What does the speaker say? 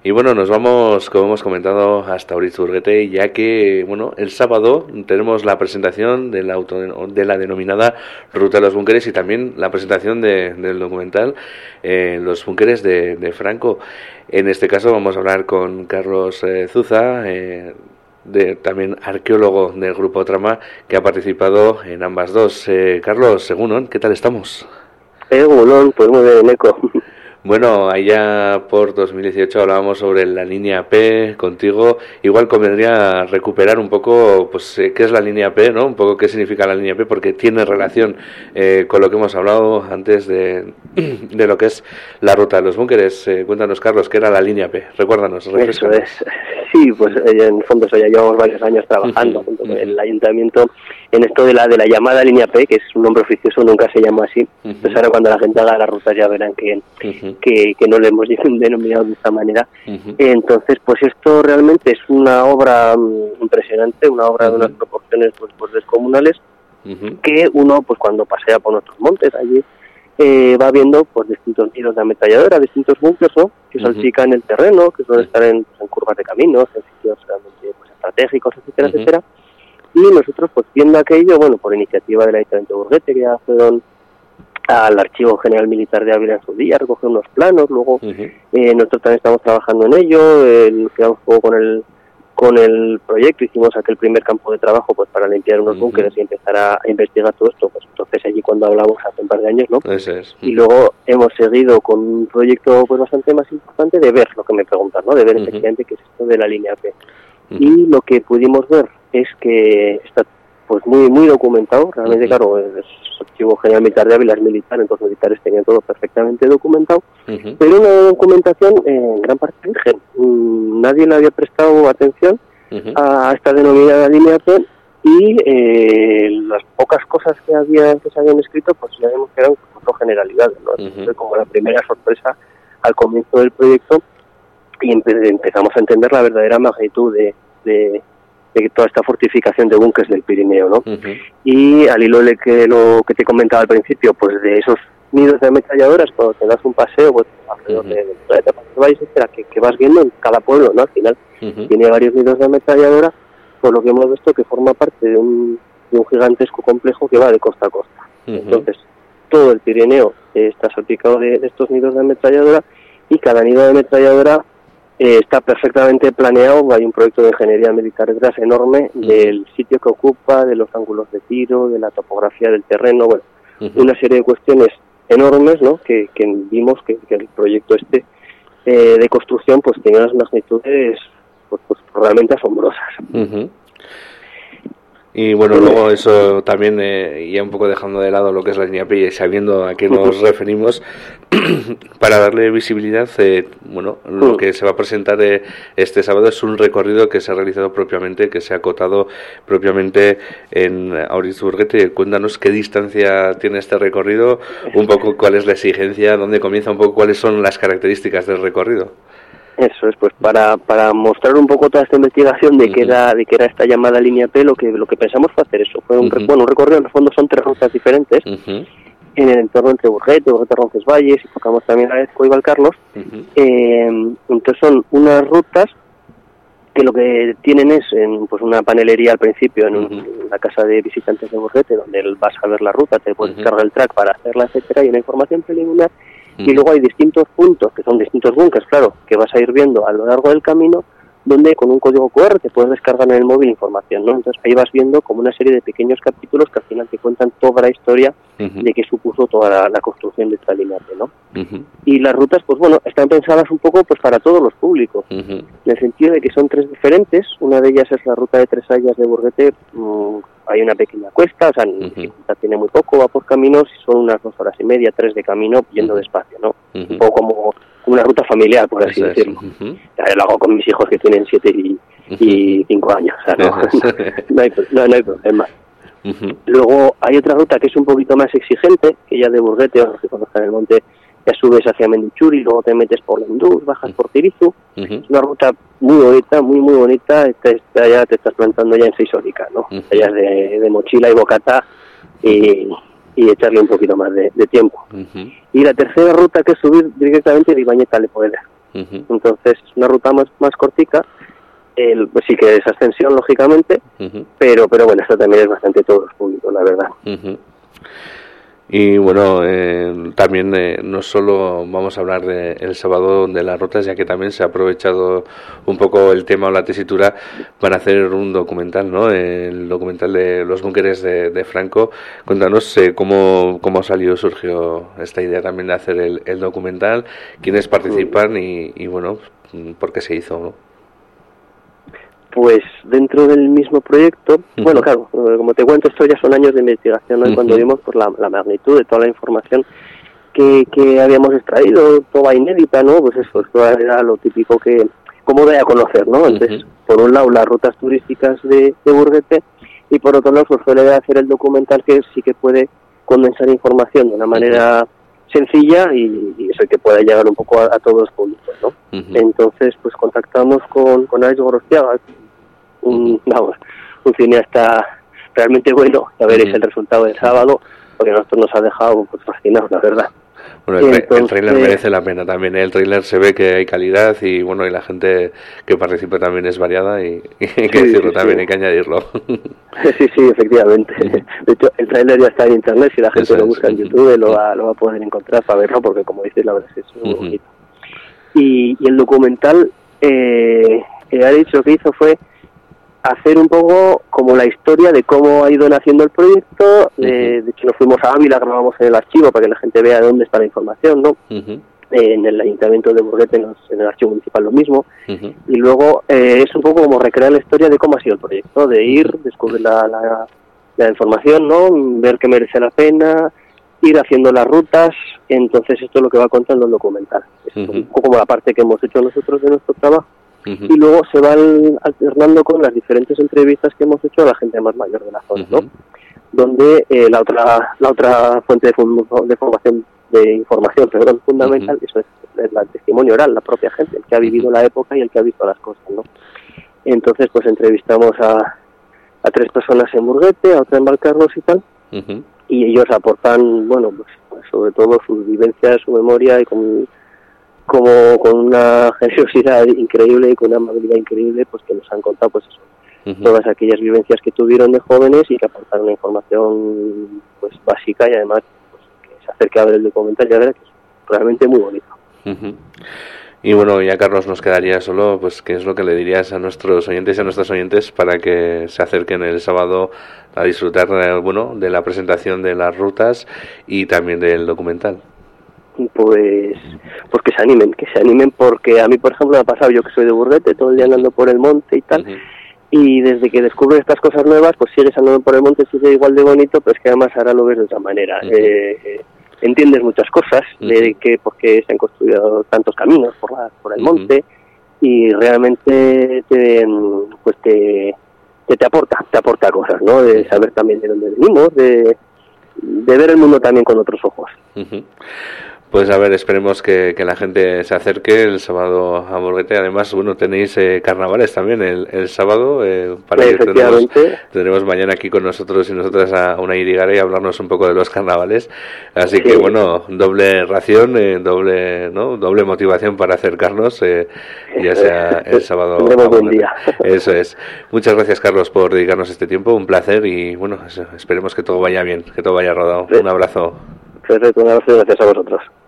Y bueno, nos vamos, como hemos comentado, hasta Uritzurguete, ya que, bueno, el sábado tenemos la presentación de la denominada Ruta de los Búnkeres y también la presentación del documental Los Búnkeres de Franco. En este caso vamos a hablar con Carlos Zuza, también arqueólogo del Grupo Trama, que ha participado en ambas dos. Carlos, según, ¿qué tal estamos? Bueno, pues muy bien, Eco. Bueno, allá por 2018 hablábamos sobre la línea P contigo. Igual convendría recuperar un poco, pues, qué es la línea P, ¿no? Un poco qué significa la línea P, porque tiene relación con lo que hemos hablado antes de lo que es la ruta de los búnkeres. Cuéntanos, Carlos, ¿qué era la línea P? Recuérdanos, refrescanos. Eso es. Sí, pues en el fondo ya llevamos varios años trabajando junto con el ayuntamiento en esto de la llamada línea P, que es un nombre oficioso, nunca se llama así. Entonces ahora cuando la gente haga las rutas ya verán que no le hemos denominado de esta manera. Entonces, pues esto realmente es una obra impresionante, una obra de unas proporciones pues descomunales, que uno, pues cuando pasea por nuestros montes allí, va viendo pues distintos tiros de ametralladora, distintos búnkers, ¿no?, que salpican el terreno, que suelen estar en curvas de caminos, en sitios realmente pues estratégicos, etcétera, etcétera. Y nosotros, pues viendo aquello, bueno, por iniciativa del Ayuntamiento de Burguete, que ya fueron al Archivo General Militar de Ávila en su día, recoger unos planos, luego nosotros también estamos trabajando en ello, quedamos un poco con el proyecto, hicimos aquel primer campo de trabajo pues para limpiar unos búnkeres y empezar a investigar todo esto, pues entonces allí cuando hablamos hace un par de años, ¿no? Eso es. Y luego hemos seguido con un proyecto pues bastante más importante de ver lo que me preguntas, ¿no? De ver efectivamente qué es esto de la línea P. Y lo que pudimos ver es que está pues muy documentado, realmente claro, el Archivo General Militar de Ávila es militar, entonces los militares tenían todo perfectamente documentado, pero una documentación en gran parte virgen. Nadie le había prestado atención a esta denominada línea P y las pocas cosas que se habían escrito pues ya vemos que eran como generalidades, ¿no? Fue como la primera sorpresa al comienzo del proyecto y empezamos a entender la verdadera magnitud de toda esta fortificación de búnkeres del Pirineo, ¿no? Y al hilo de lo que te comentaba al principio, pues de esos nidos de ametralladoras, cuando te das un paseo pues alrededor de etcétera, que vas viendo en cada pueblo, ¿no? Al final tiene varios nidos de ametralladora, por lo que hemos visto que forma parte de un gigantesco complejo que va de costa a costa. Entonces, todo el Pirineo está salpicado de estos nidos de ametralladora y cada nido de ametralladora está perfectamente planeado. Hay un proyecto de ingeniería militar detrás enorme del sitio que ocupa, de los ángulos de tiro, de la topografía del terreno, bueno, una serie de cuestiones enormes, ¿no?, que vimos que el proyecto de construcción pues tenía unas magnitudes pues realmente asombrosas. Y bueno, luego eso también, ya un poco dejando de lado lo que es la línea P y sabiendo a qué nos referimos, para darle visibilidad, bueno, lo que se va a presentar este sábado es un recorrido que se ha realizado propiamente, que se ha acotado propiamente en Uritzurguete. Cuéntanos qué distancia tiene este recorrido, un poco cuál es la exigencia, dónde comienza, un poco cuáles son las características del recorrido. Eso es, pues para mostrar un poco toda esta investigación de que era esta llamada línea P, lo que pensamos fue hacer eso. Fue un recorrido, en el fondo son 3 rutas diferentes, en el entorno entre Burguete, Roncesvalles, y tocamos también a Ezco y Valcarlos. Entonces son unas rutas que lo que tienen es pues una panelería al principio en la casa de visitantes de Burguete, donde vas a ver la ruta, te puedes cargar el track para hacerla, etcétera, y una información preliminar. Y luego hay distintos puntos, que son distintos búnkers, claro, que vas a ir viendo a lo largo del camino, donde con un código QR te puedes descargar en el móvil información, ¿no? Entonces ahí vas viendo como una serie de pequeños capítulos que al final te cuentan toda la historia de qué supuso toda la construcción de esta línea, ¿no? Y las rutas, pues bueno, están pensadas un poco pues para todos los públicos, en el sentido de que son 3 diferentes. Una de ellas es la ruta de Tresallas de Burguete. Hay una pequeña cuesta, o sea, tiene muy poco, va por caminos y son unas 2 horas y media, 3 de camino yendo despacio, ¿no? Un poco como una ruta familiar, por así decirlo. Ya lo hago con mis hijos que tienen 7 y 5 años, o sea, no hay problema. Luego hay otra ruta que es un poquito más exigente, que ya de Burguete, o los que conozcan el monte, ya subes hacia Mendichuri, luego te metes por Lendús, bajas por Tirizu. Es una ruta muy bonita, muy bonita. Ya te estás plantando ya en 6 horitas, ¿no? Ya es de mochila y bocata y echarle un poquito más de tiempo. Y la tercera ruta, que es subir directamente de Ibañez a Lepoeda. Entonces es una ruta más cortica. Pues sí que es ascensión, lógicamente, pero bueno, esto también es bastante todo público, la verdad. Y bueno, también no solo vamos a hablar el sábado de las rutas, ya que también se ha aprovechado un poco el tema o la tesitura para hacer un documental, ¿no? El documental de los búnkeres de Franco. Cuéntanos cómo surgió esta idea también de hacer el documental, quiénes participan y bueno, por qué se hizo, ¿no? Pues dentro del mismo proyecto, bueno, claro, como te cuento, esto ya son años de investigación, ¿no? Y cuando vimos por la magnitud de toda la información que habíamos extraído, toda inédita, ¿no? Pues eso, esto era lo típico que, como de a conocer, ¿no? Entonces, por un lado, las rutas turísticas de Burguete, y por otro lado, pues fue la idea de hacer el documental que sí que puede condensar información de una manera sencilla y eso, que pueda llegar un poco a todos los públicos, ¿no? Entonces, pues contactamos con Alex Gorostiaga, un cineasta realmente bueno, a ver es el resultado del sábado, porque a nosotros nos ha dejado pues fascinados, la verdad. Bueno, el tráiler merece la pena también, ¿eh? El tráiler se ve que hay calidad y bueno, y la gente que participa también es variada y hay que decirlo también, hay que añadirlo. Sí, efectivamente. De hecho, el tráiler ya está en internet, si la gente lo busca en YouTube lo va a poder encontrar para verlo, porque como dices, la verdad es que es muy bonito. Y el documental, Alex lo que hizo fue hacer un poco como la historia de cómo ha ido naciendo el proyecto. De hecho, nos fuimos a Ávila, grabamos en el archivo para que la gente vea dónde está la información, ¿no? En el Ayuntamiento de Burguete, en el archivo municipal lo mismo. Y luego es un poco como recrear la historia de cómo ha sido el proyecto, de ir, descubrir la información, ¿no? Ver que merece la pena, ir haciendo las rutas. Entonces esto es lo que va contando el documental. Es un poco como la parte que hemos hecho nosotros de nuestro trabajo. Y luego se van alternando con las diferentes entrevistas que hemos hecho a la gente más mayor de la zona, ¿no? Donde la otra fuente de formación, de información, fundamental, eso es el testimonio oral, la propia gente, el que ha vivido la época y el que ha visto las cosas, ¿no? Entonces, pues entrevistamos a 3 personas en Burguete, a otra en Valcarlos y tal, y ellos aportan, bueno, pues sobre todo sus vivencias, su memoria, y como con una generosidad increíble y con una amabilidad increíble, pues que nos han contado pues eso, todas aquellas vivencias que tuvieron de jóvenes y que aportaron una información pues básica y además pues, que se acerca a ver el documental, ya verás que es realmente muy bonito. Y bueno, ya Carlos, nos quedaría solo, pues qué es lo que le dirías a nuestros oyentes y a nuestras oyentes para que se acerquen el sábado a disfrutar de la presentación de las rutas y también del documental. Pues que se animen, porque a mí, por ejemplo, me ha pasado, yo que soy de Burguete, todo el día andando por el monte y tal, y desde que descubro estas cosas nuevas, pues sigues andando por el monte, sigue igual de bonito, pero es que además ahora lo ves de otra manera. Entiendes muchas cosas de que porque se han construido tantos caminos por el monte, y realmente te aporta cosas, ¿no? De saber también de dónde venimos, de ver el mundo también con otros ojos. Pues a ver, esperemos que la gente se acerque el sábado a Burguete. Además, bueno, tenéis carnavales también el sábado. Para que tendremos mañana aquí con nosotros y nosotras a una Irigara y hablarnos un poco de los carnavales. Así que bueno, doble ración, doble motivación para acercarnos, ya sea el sábado. Buen día. Eso es. Muchas gracias, Carlos, por dedicarnos este tiempo. Un placer y bueno, esperemos que todo vaya bien, que todo vaya rodado. Un abrazo. Perfecto, un abrazo y gracias a vosotros.